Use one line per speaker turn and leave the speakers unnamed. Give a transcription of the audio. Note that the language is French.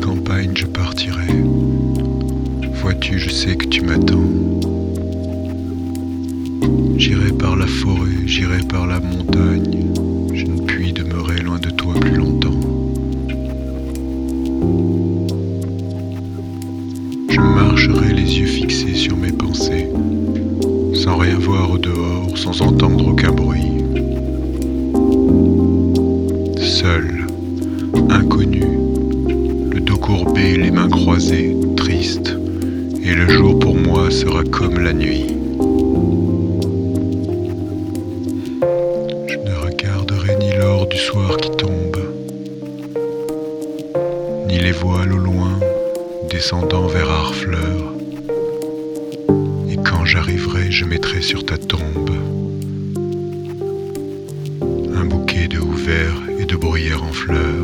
campagne je partirai. Vois-tu, je sais que tu m'attends. J'irai par la forêt, j'irai par la montagne. Je ne puis demeurer loin de toi plus longtemps. Je marcherai les yeux fixés sur mes pensées, sans rien voir au dehors, sans entendre aucun bruit. Seul, inconnu, le dos courbé, les mains croisées, triste, et le jour pour moi sera comme la nuit. Je ne regarderai ni l'or du soir qui tombe, ni les voiles au loin descendant vers Harfleur. Et quand j'arriverai, je mettrai sur ta tombe un bouquet de houverts et de bruyères en fleurs.